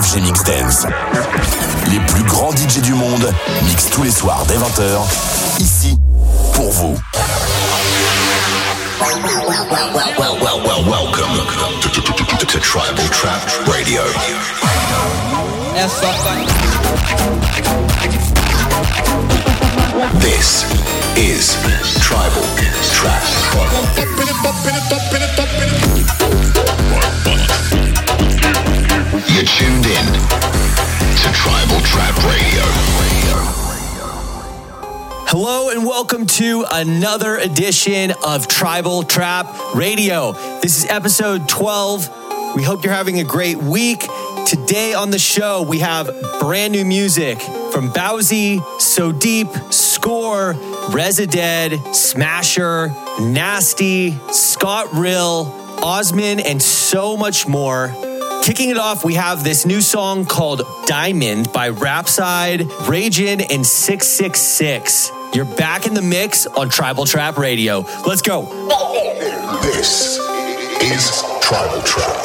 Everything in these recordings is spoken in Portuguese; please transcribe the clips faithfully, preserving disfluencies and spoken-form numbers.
J Mix Dance. Les plus grands D J du monde mixent tous les soirs dès vingt heures, ici, pour vous. Welcome to, to, to, to, to Tribal Trap Radio. This is Tribal Trap. You're tuned in to Tribal Trap Radio. Hello and welcome to another edition of Tribal Trap Radio. This is episode twelve. We hope you're having a great week. Today on the show, we have brand new music from Bowsy, So Deep, Score, Resided, Smasher, Nasty, Scott Rill, Osman, and so much more. Kicking it off, we have this new song called Diamond by Rapside, Ragin, and six six six. You're back in the mix on Tribal Trap Radio. Let's go. This is Tribal Trap.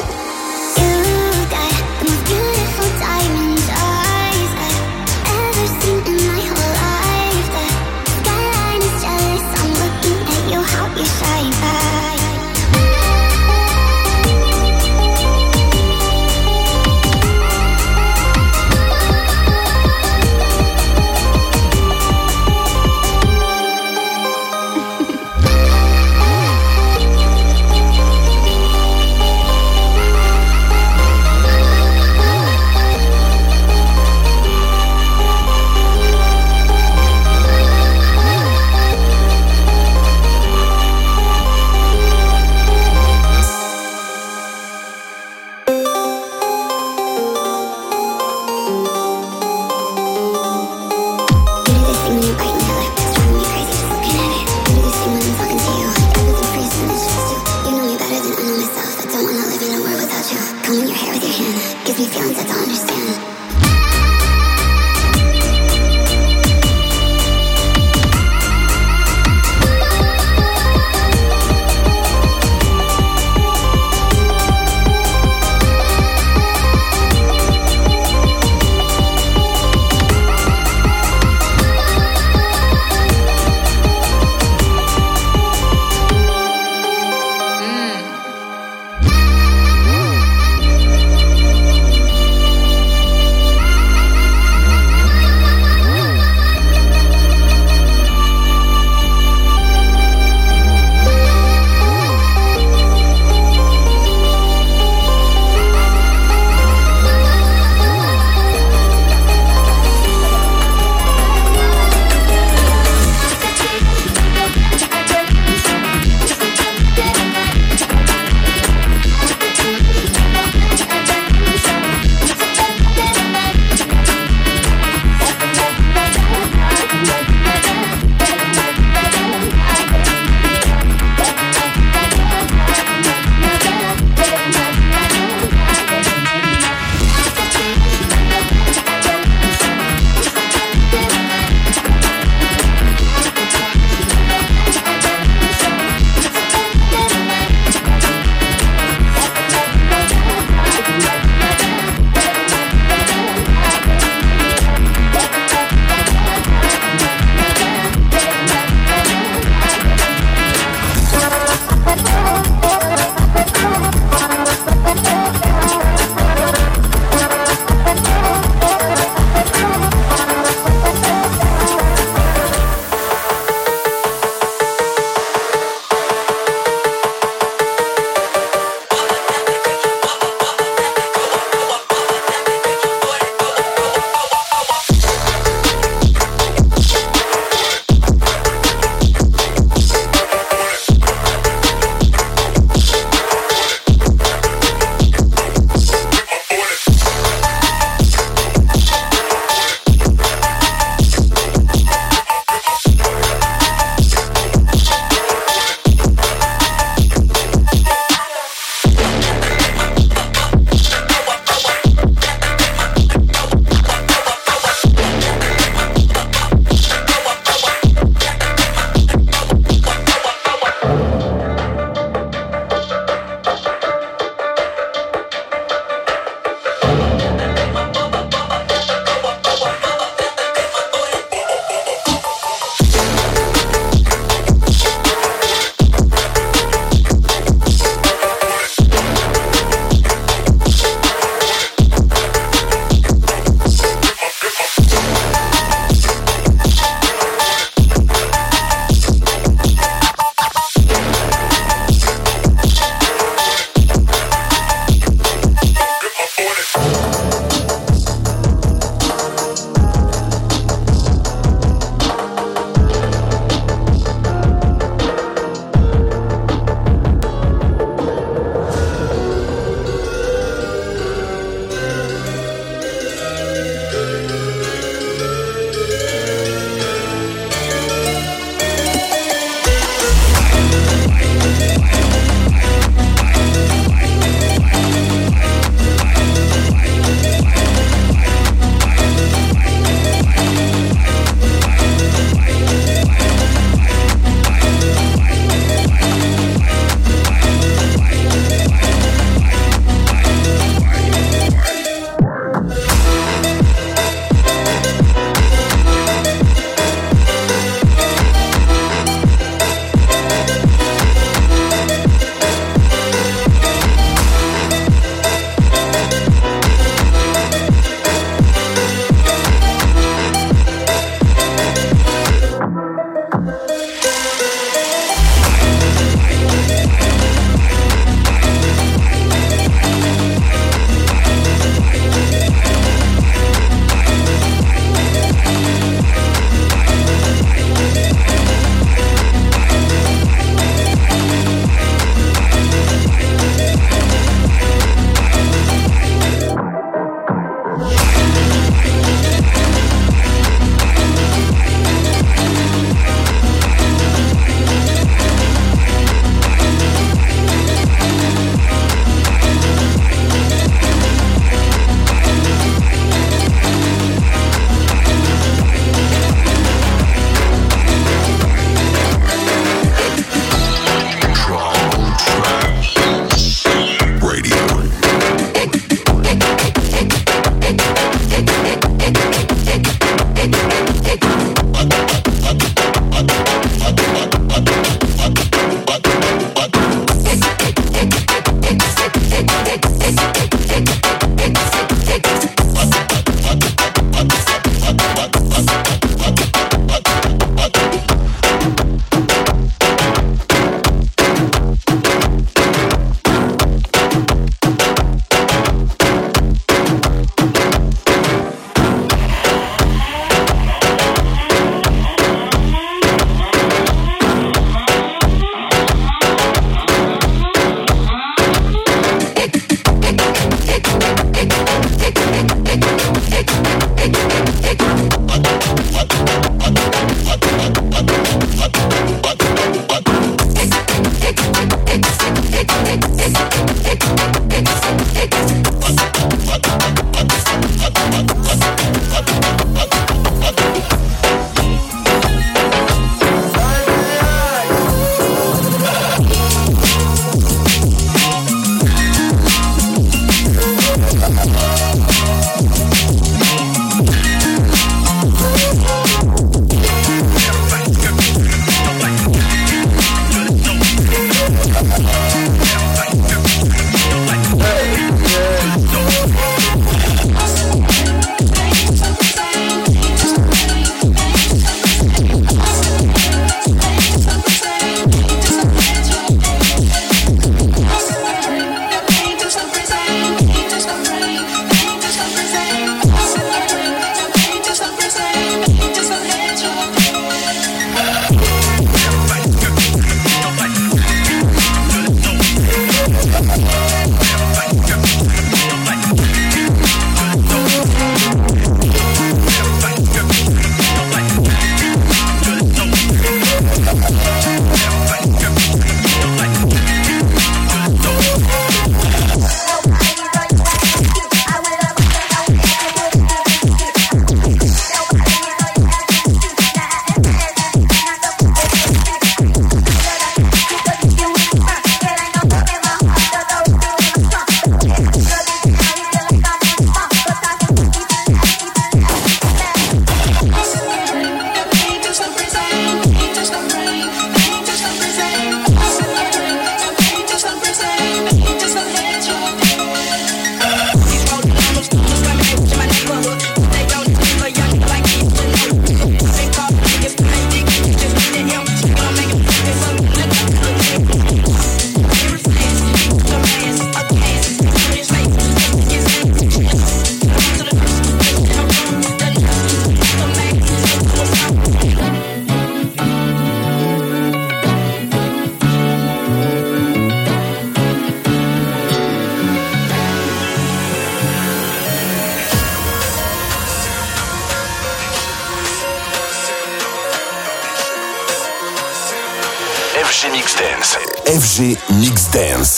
F G Mix Dance. F G Mix Dance.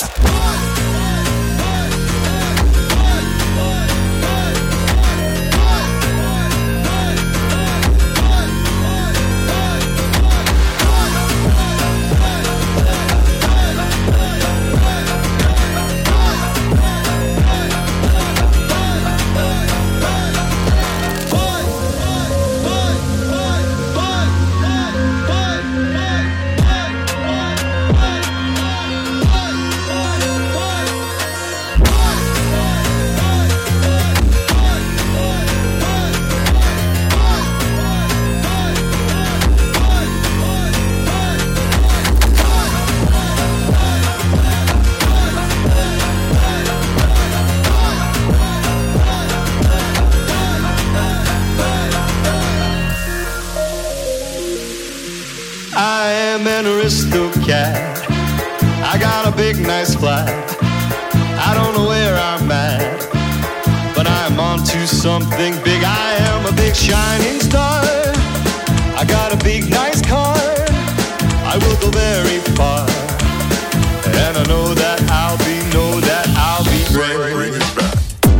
Aristocrat, I got a big nice flat. I don't know where I'm at, but I'm onto something big. I am a big shining star. I got a big nice car. I will go very far, and I know that I'll be, know that I'll be great. Bring it back.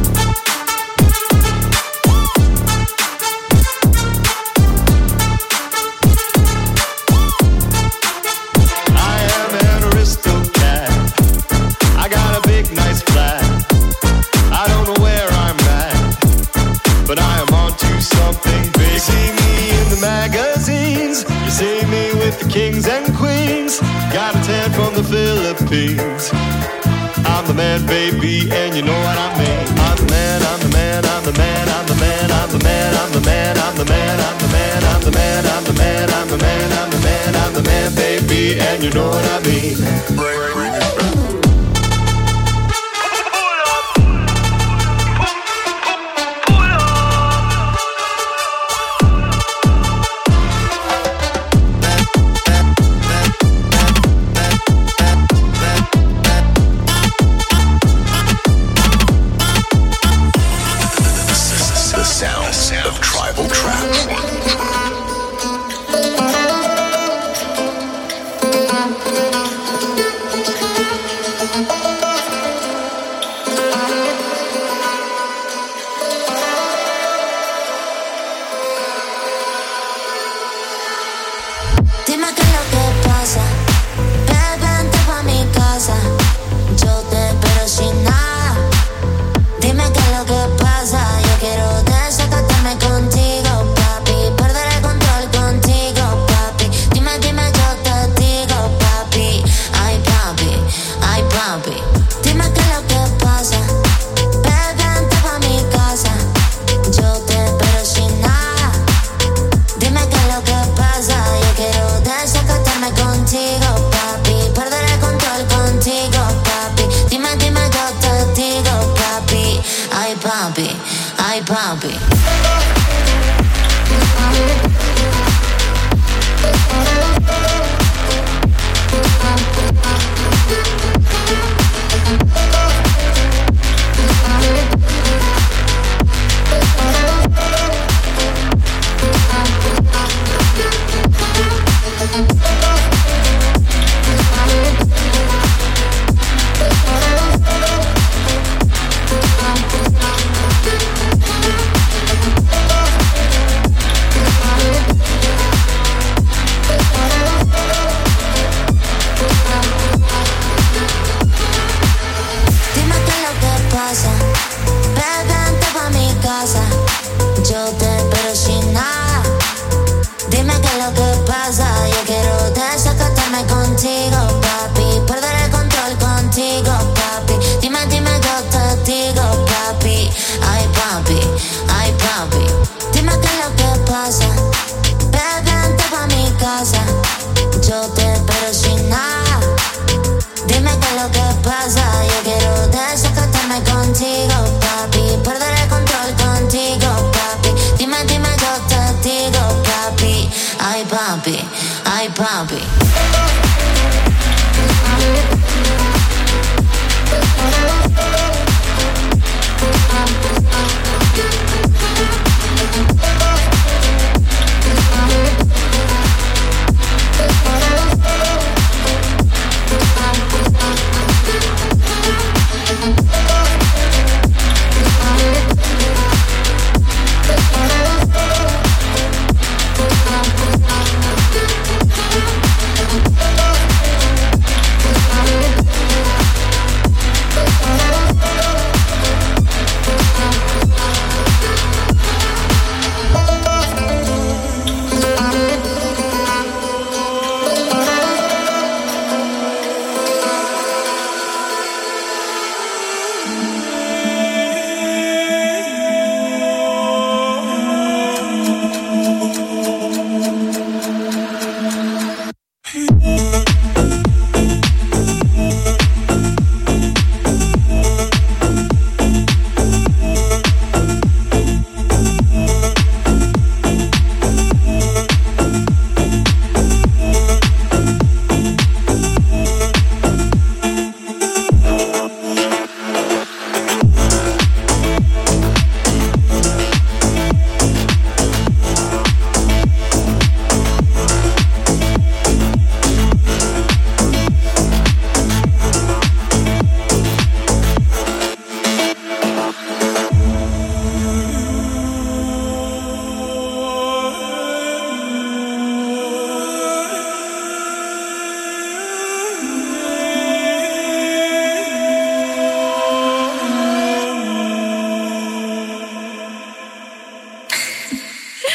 Kings and queens, got a tan from the Philippines. I'm the man, baby, and you know what I mean. I'm the man, I'm the man, I'm the man, I'm the man, I'm the man, I'm the man, I'm the man, I'm the man, I'm the man, I'm the man, I'm the man, I'm the man, I'm the man, baby, and you know what I mean. Bring, bring it back.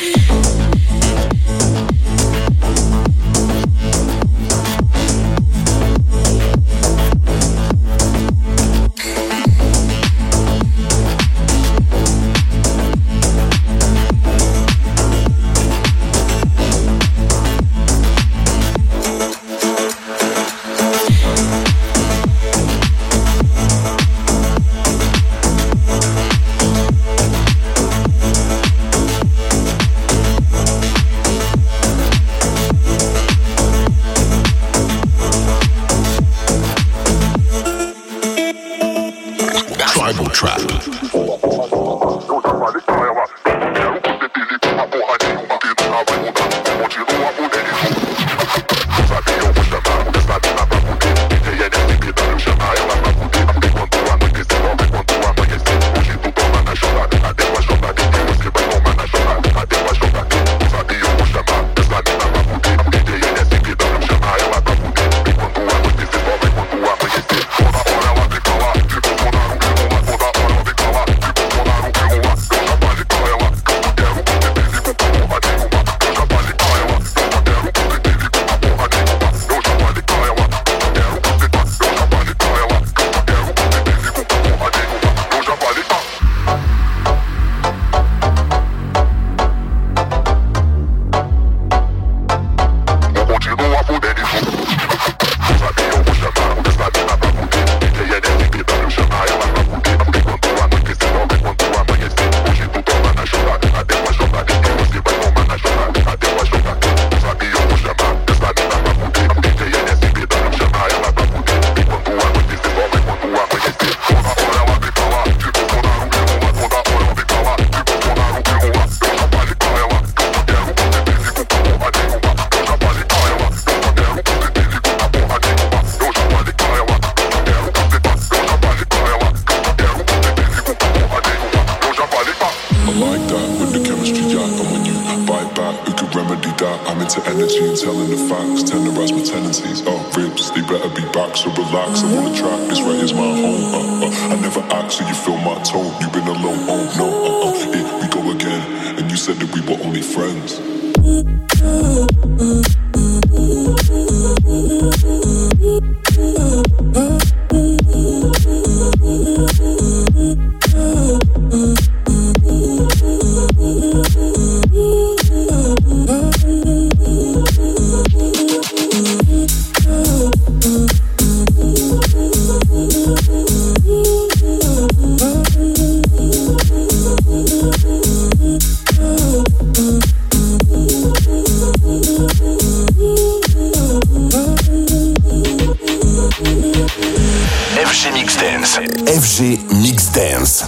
F G Mix Dance.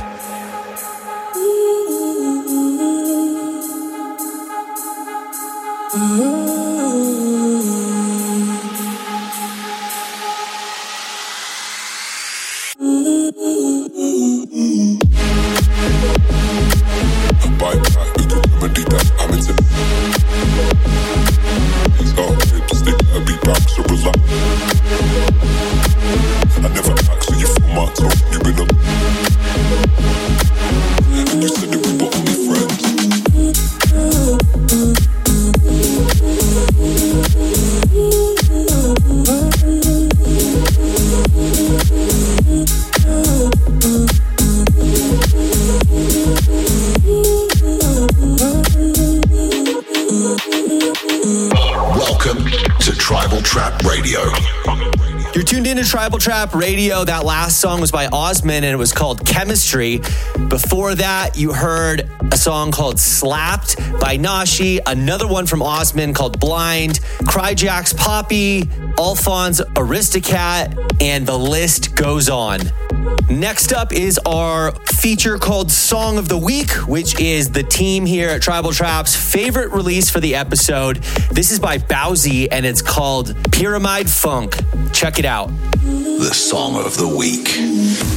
Tribal Trap Radio. That last song was by Osman and it was called Chemistry. Before that, you heard a song called Slapped by Nashi, another one from Osman called Blind, Cryjack's Poppy, Alphonse Aristocat, and the list goes on. Next up is our feature called Song of the Week, which is the team here at Tribal Trap's favorite release for the episode. This is by Bowsy and it's called Pyramid Funk. Check it out. The Song of the Week.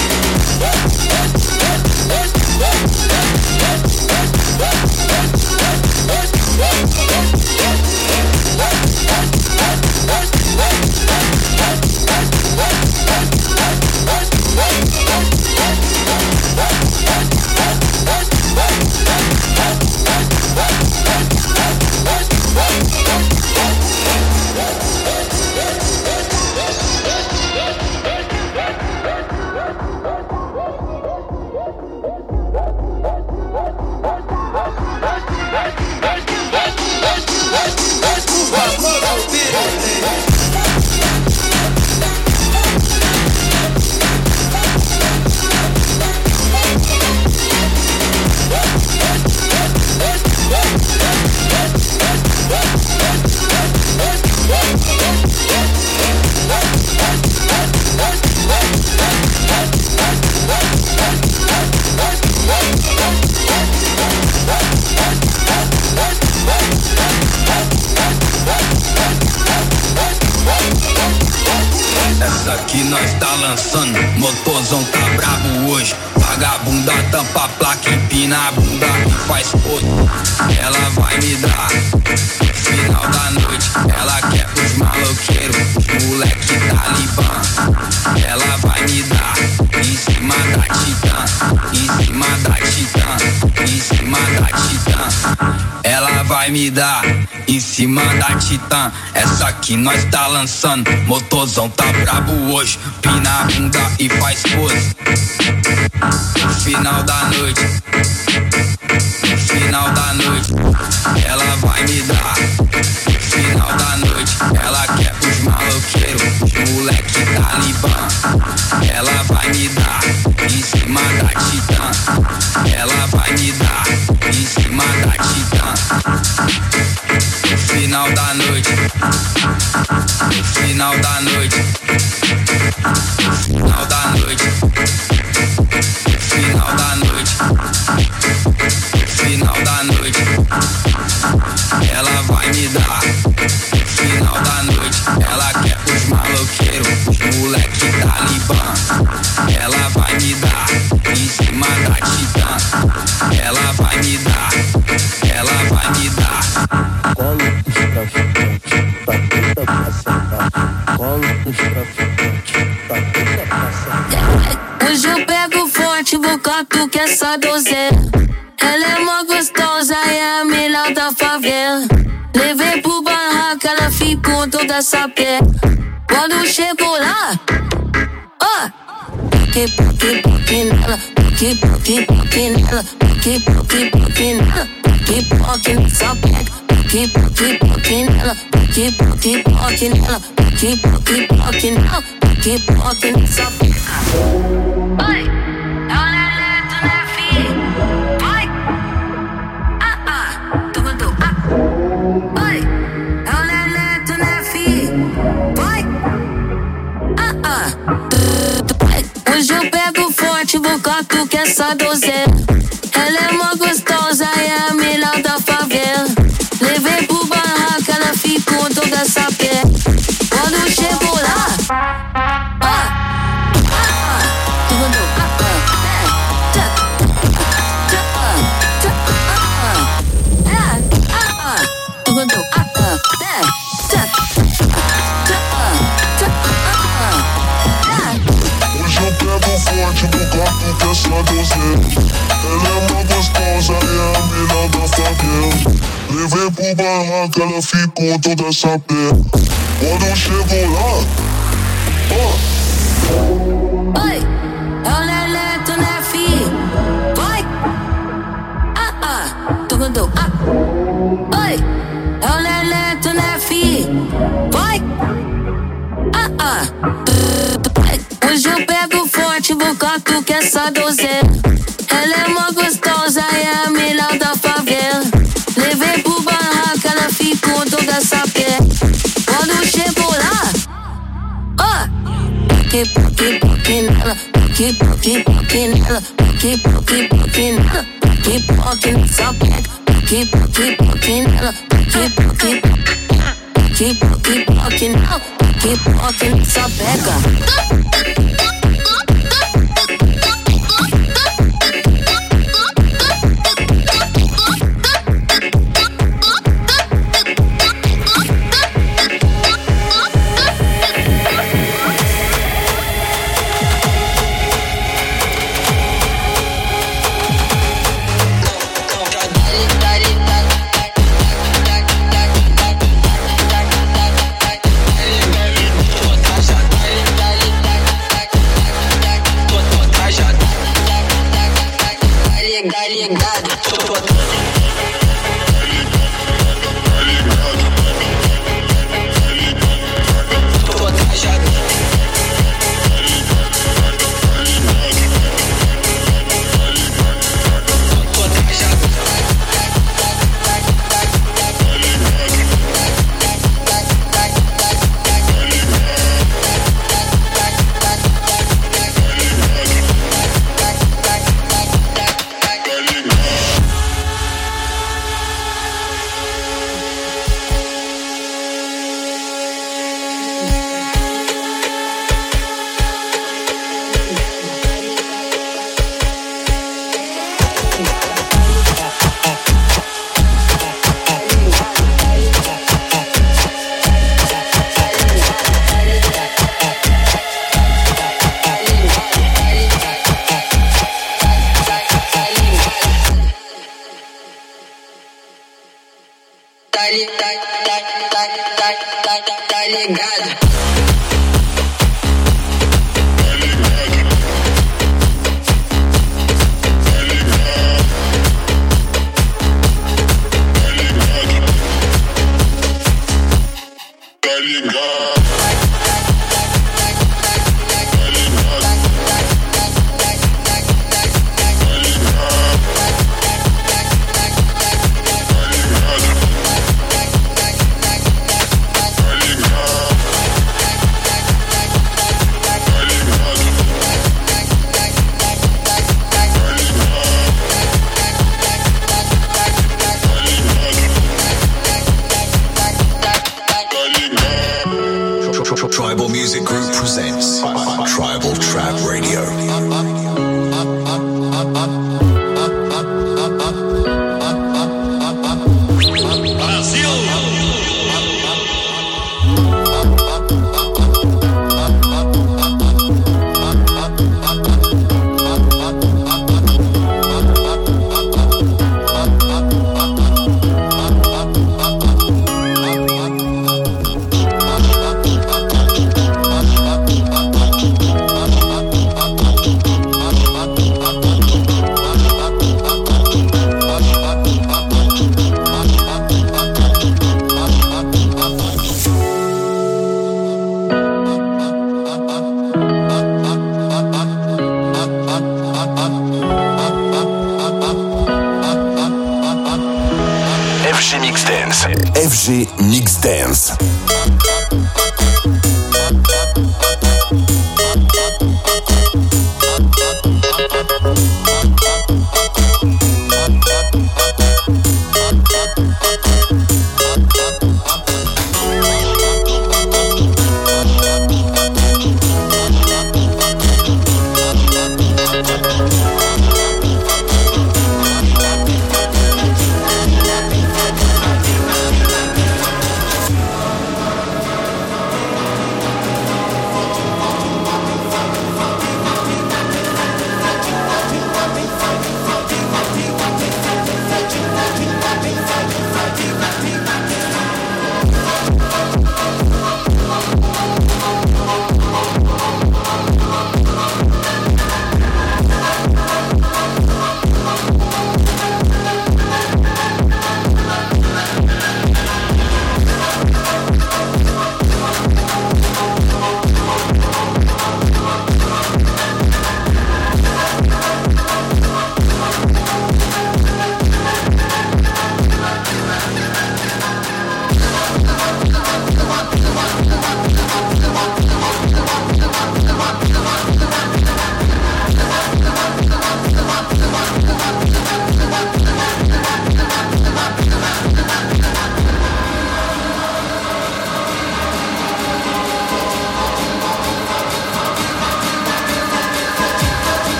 We'll be right back. lançando, motorzão tá brabo hoje. Vagabunda tampa a placa, empina a bunda e faz foto. Ela vai me dar final da noite. Ela quer os maloqueiros, os moleque talibã. Ela vai me dar em cima da titã, em cima da titã, em cima da titã. Ela vai me dar em cima da titã. Essa aqui nós tá lançando, motorzão tá brabo hoje. Pina a bunda e faz pose. Final da noite, final da noite, ela vai me dar. Final da noite, ela quer os maloqueiros, os moleque talibã. Ela vai me dar em cima da titã. Ela vai me dar em cima da titã. Final da noite, final da noite, final da noite, final da noite, final da noite. Ela vai me dar final da noite. Ela quer os maloqueiros, os moleque talibã. Ela vai me dar em cima da titã. Ela vai me dar, ela vai me dar. Colo os traficantes, tá toda pra sentar. Colo os traficantes, tá toda pra sentar. Hoje eu pego forte, vou catuque essa dozeira. Ela é mó gostosa, é a melhor da favela. Levei pro barraco, ela ficou toda sapé. Quando chegou lá, ó, que que que nela, que que que nela, que que que nela, que que nessa pega, que que que nela, que que que nela, que que que nela, que que nessa pega. Oi, é o Leleto, né, fi? Oi, ah ah, tu gostou? Ah, oi, é o Leleto, né, fi? Oi, ah ah. Hoje eu pego forte, vou catuque essa dozeira. Ela é mó gostosa, é a melhor da favela. Levei pro barraco, ela ficou toda sapé. Quando chegou lá, ó, ah, ah, tu gostou? Ah, ah, é, tcha, tcha, tcha, ah, ah, é, ah, ah, tu gostou? Ah, ah, é, tcha, tcha, tcha, ah, ah, é. Hoje eu pego forte, vou catuque essa dozeira. Ela é uma gostosa, é a melhor da favela. Levei pro barraco, ela ficou toda sapé. Quando chegou lá, ó, oi, é o Leleto, né, fi? Oi, ah, ah, tu gostou? Ah, oi, é o Leleto, né, fi? Oi, ah, ah. Hoje eu pego forte, vou catuque essa dozeira. Ela é mó gostosa, é a melhor da favela. Levei pro barraco, ela ficou toda sapé. Quando chegou lá, ó, que que que nela, que que que nela, que que que nela, que que nessa pega, que que que nela, que que que que nela, que que nessa pega. Tá ligado, tá, tá, tá, tá, tá, tá ligado. Tribal Music Group presents Tribal Trap Radio. F G Mix Dance. F G Mix Dance.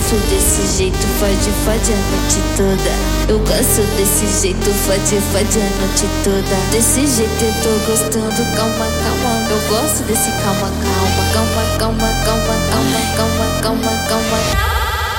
gosto desse jeito, fode, fode a noite toda. Eu gosto desse jeito, fode, fode a noite toda. Desse jeito eu tô gostando, calma, calma. Eu gosto desse calma, calma, calma, calma, calma, calma, calma, calma, calma.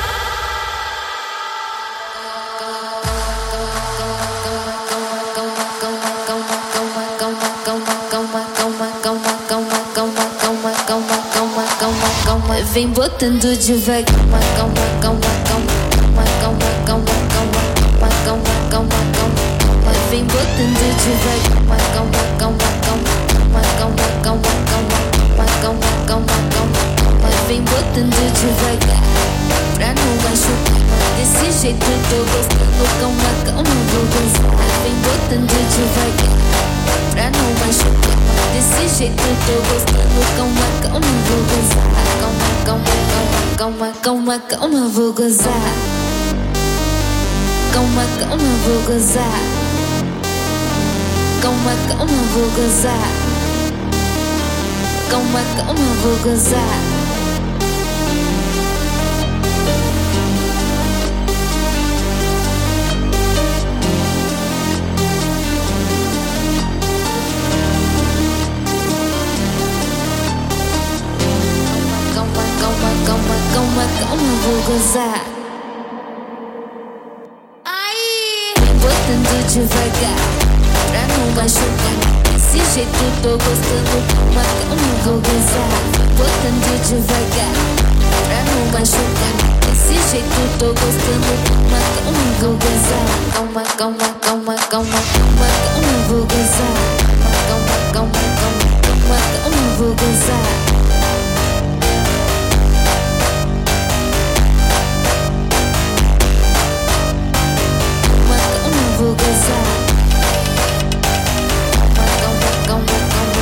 Vem botando devagar, calma, calma, calma, calma, calma, calma, calma, calma, calma, calma. Vem botando devagar, calma, calma, calma, calma, calma, calma, calma, calma, calma. Vem botando devagar, pra não machucar. Desse jeito eu tô gostando, calma, calma, vou gozar. Vem botando devagar, pra não machucar. Desse jeito eu tô gostando, calma, calma, vou gozar. Calma, calma, calma, calma, calma, vou gozar. Calma, calma, vou gozar. Calma, calma, vou gozar. Calma, calma, vou gozar. Calma, vou gozar. Aí, botando devagar, pra não machucar. Desse jeito eu tô gostando, calma, calma, vou gozar. Botando devagar, pra não machucar. Desse jeito eu tô gostando, calma, calma, vou gozar. Calma, calma, calma, calma, calma, calma, vou gozar. Calma, calma, calma, calma, calma, vou gozar. Vou gozar. Calma, calma, calma, calma.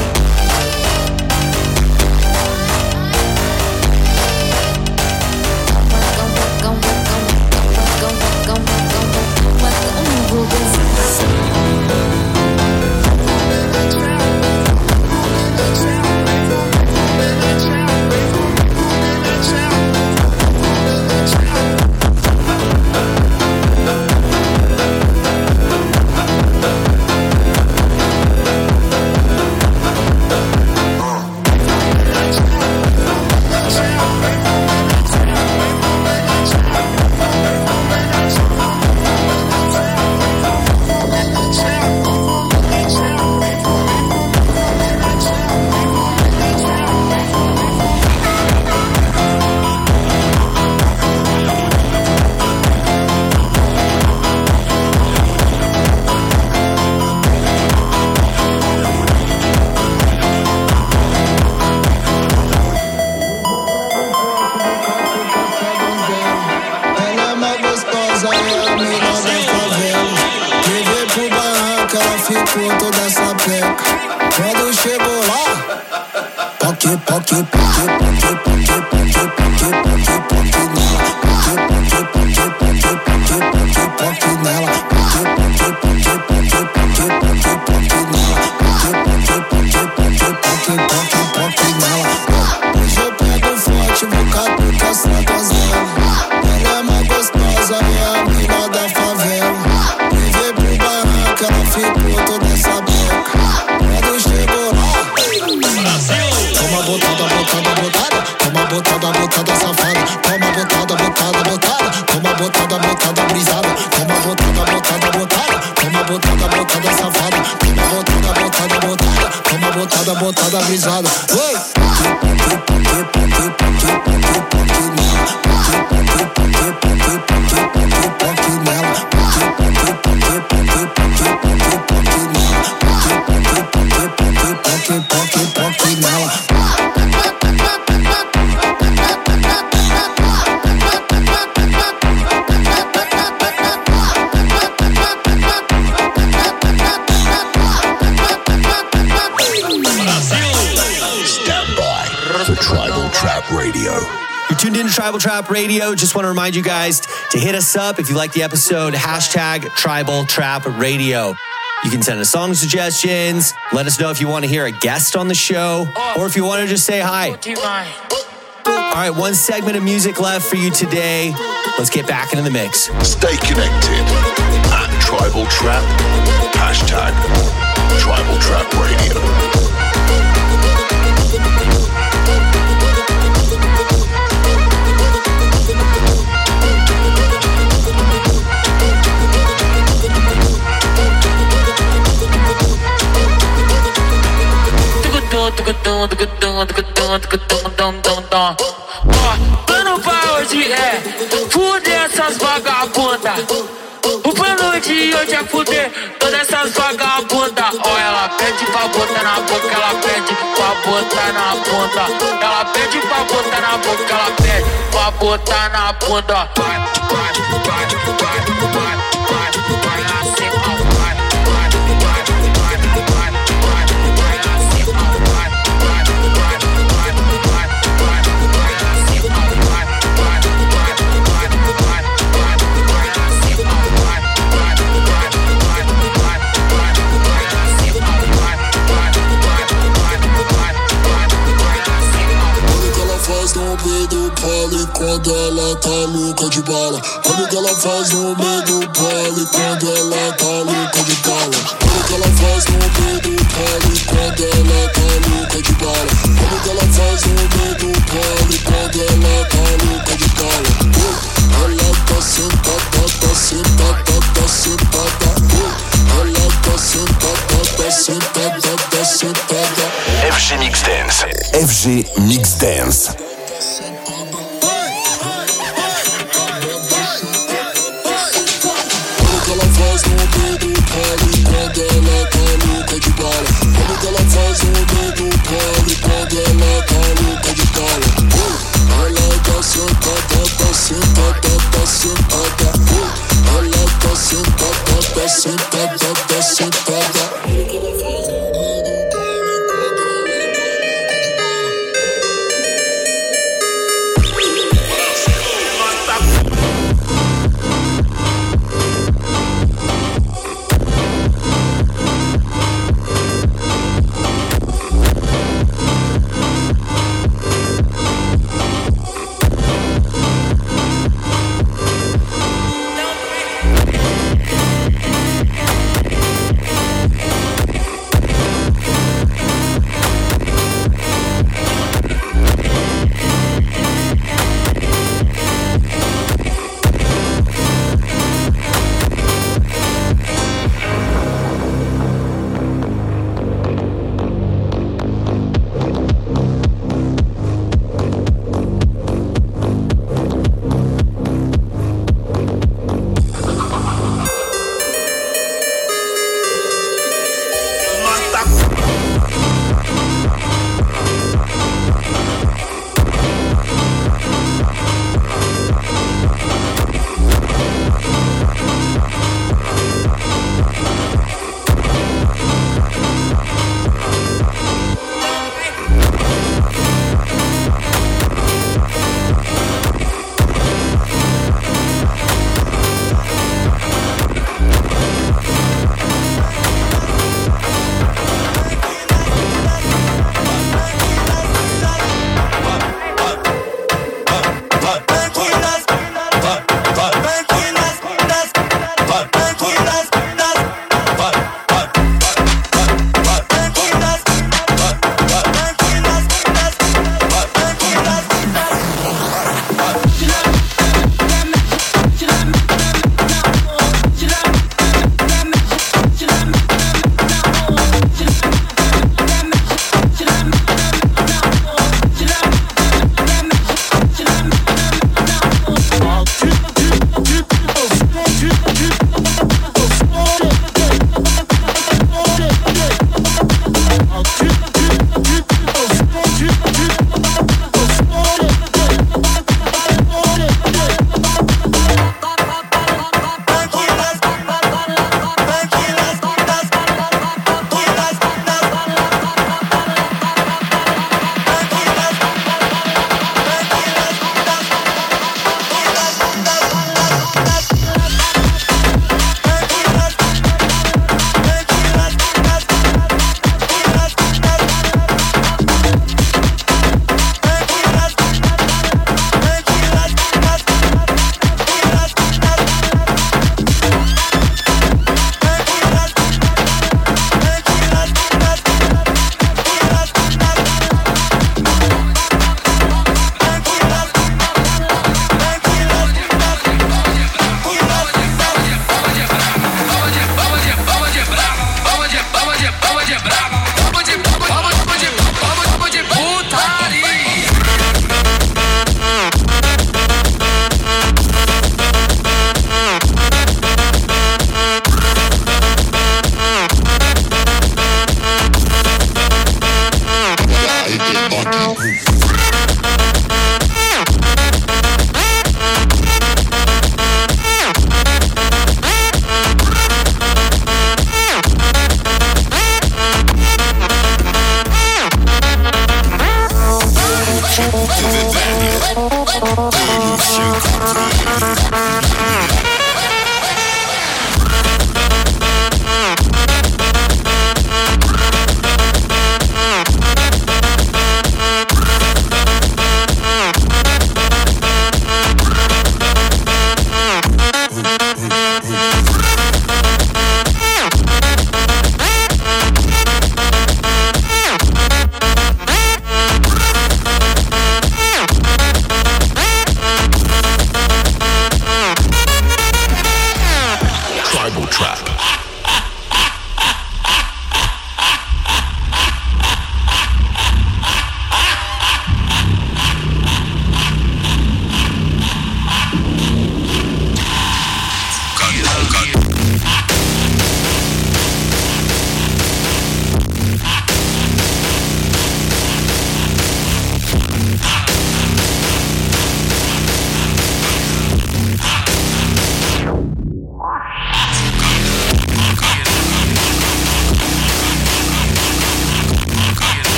Calma, calma, calma, calma, calma, calma, calma, calma, calma, vou gozar. Tribal Trap Radio. Just want to remind you guys to hit us up if you like the episode. Hashtag Tribal Trap Radio. You can send us song suggestions. Let us know if you want to hear a guest on the show, or if you want to just say hi. All right, one segment of music left for you today. Let's get back into the mix. Stay connected at Tribal Trap. Hashtag Tribal Trap Radio. Plano pra hoje é fuder essas vagabundas. O plano de hoje é fuder todas essas vagabundas. Ó, ela pede pra botar na boca, ela pede pra botar na bunda. Ela pede pra botar na boca, ela pede pra botar na bunda. Vai, vai, vai, vai, vai, vai, vai, assim, ó, vai, vai, vai, vai, vai, vai, vai, assim, ó, vai, vai, vai, vai, vai, vai, vai, assim, ó, vai, vai, vai, vai, vai, vai, vai, assim, ó, vai, vai, vai, vai, vai, vai, vai, assim, ó, vai, vai, vai, vai, vai, vai, assim, ó. Olha o que ela faz no meio do baile quando ela tá louca de bala. Olha o que ela faz no meio do baile quando ela tá louca de bala. Olha o que ela faz no meio do baile quando ela tá louca de bala. Olha o que ela faz no meio do baile quando ela tá louca de bala. Ela tá sentada, tá sentada, tá sentada. Ela tá sentada, tá sentada, tá sentada. F G Mix Dance. F G Mix Dance.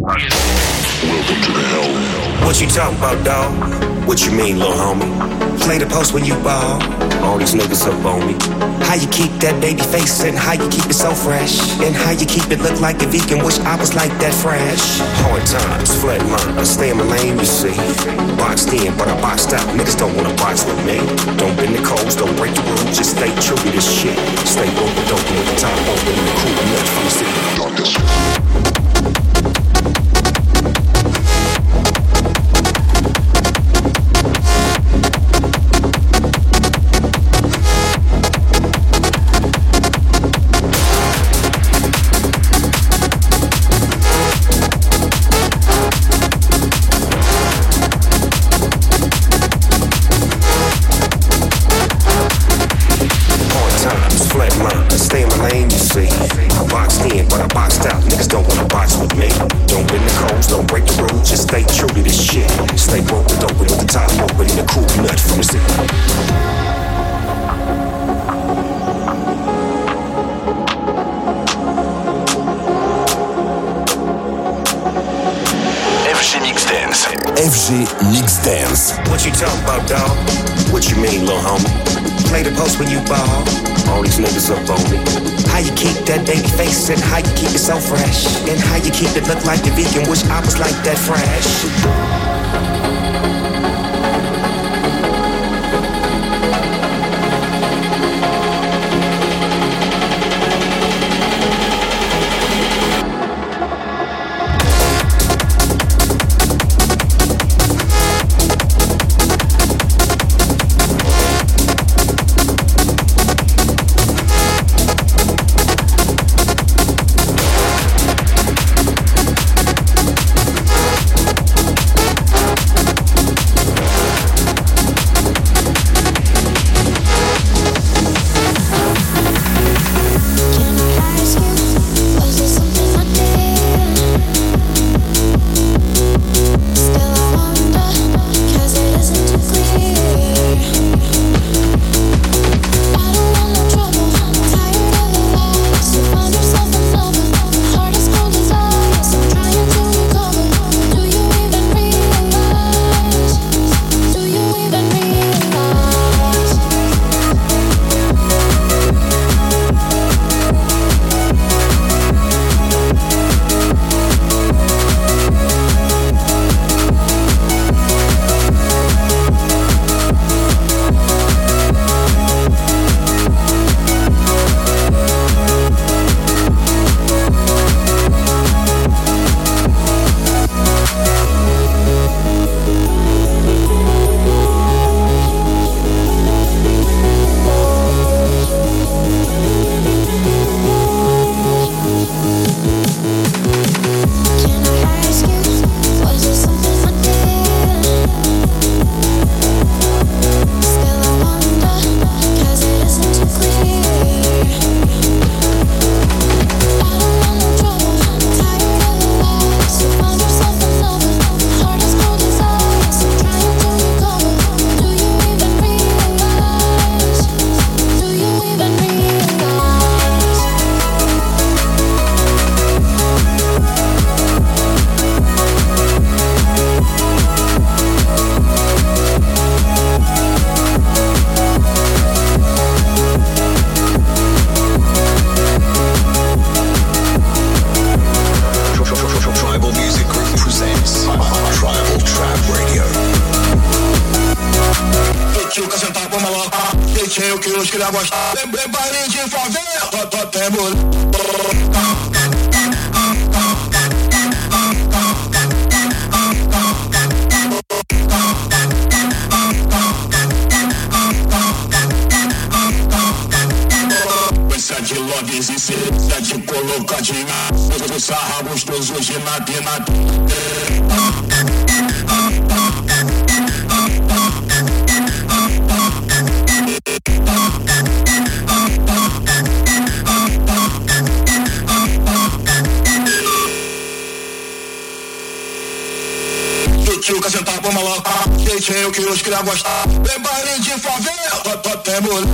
Welcome to the hell. What you talking about, dawg? What you mean, lil' homie? Play the post when you ball. All these niggas up on me. How you keep that baby face and how you keep it so fresh? And how you keep it look like a vegan, wish I was like that fresh. Hard times, flat line, I stay in my lane, you see. Boxed in, but I boxed out. Niggas don't wanna box with me. Don't bend the codes, don't break the rules, just stay true to this shit. Stay open, open with the top open and the cool nuts from the city. Got this. Mix Dance. What you talking about, dawg? What you mean, lil' homie? Play the post when you ball. All these niggas up on me. How you keep that baby face and how you keep it so fresh? And how you keep it look like a vegan, wish I was like that fresh. Jeitinho que os cria gostar. Vem baile de favela, até mulher.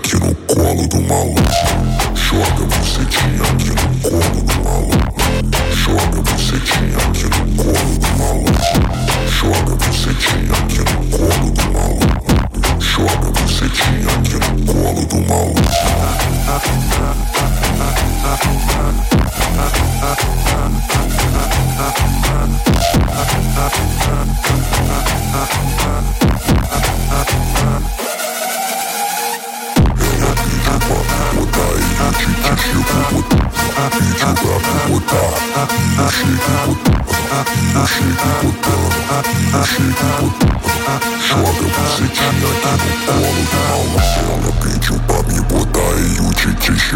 aqui no colo do maluco. Joga bucetinha aqui no colo do maluco. Joga bucetinha aqui no colo do maluco. Joga bucetinha aqui no colo do maluco. Joga bucetinha aqui no colo do maluco. Joga bucetinha aqui no colo do maluco. Ela pediu pra me botar e o Titi